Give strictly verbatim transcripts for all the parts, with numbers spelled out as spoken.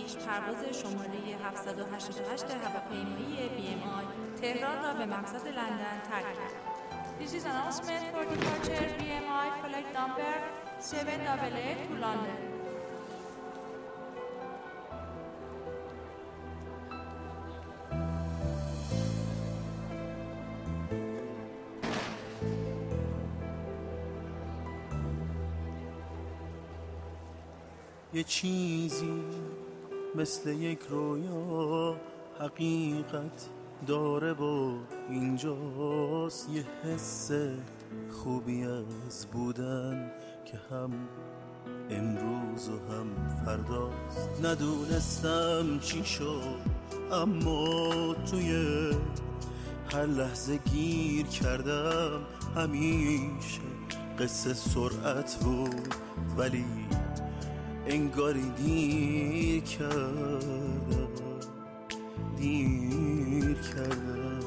پیش پرواز شماره هفتصد و هشتاد و هشت هواپیمایی بی ام آی تهران را به مقصد لندن ترک کرد. This is an announcement for departure بی ام آی flight number seven eight eight to London. یه چیزی مثل یک رویا حقیقت داره و اینجاست، یه حس خوبی از بودن که هم امروز و هم فرداست. ندونستم چی شد اما توی هر لحظه گیر کردم. همیشه قصه سرعت بود ولی انگاری دیر کردم دیر کردم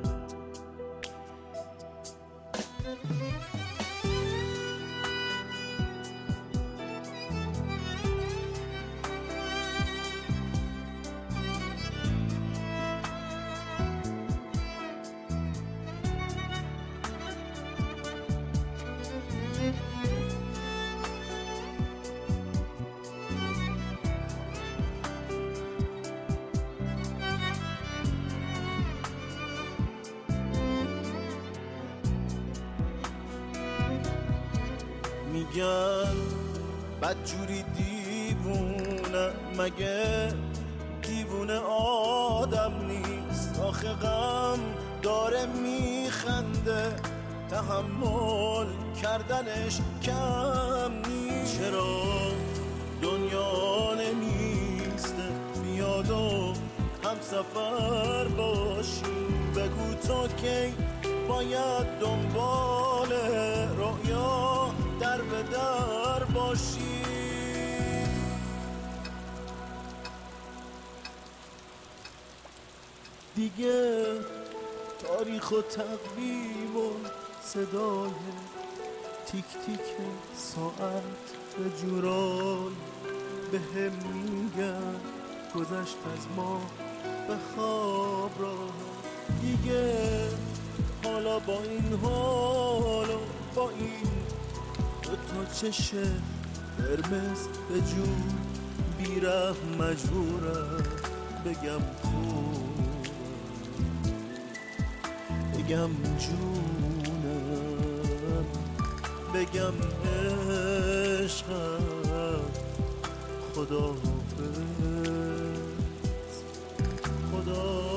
میگن بدجوری دیوونه، مگه دیوونه آدم نیست؟ آخه غم داره میخنده، تحمل کردنش کم نیست. چرا دنیا نمیسته بیاد و هم سفر باشیم؟ بگو تو کی باید دنبال رؤیا در به در باشی؟ دیگه تاریخ و تقویم و صدای تیک تیک ساعت به جورای به هم میگن گذشت از ما به خواب راه. دیگه حالا با این حال و با این تو چشه قرمز به جون بیره مجبورم بگم خوبم، بگم جونم، بگم عشقم. خداحافظ خدا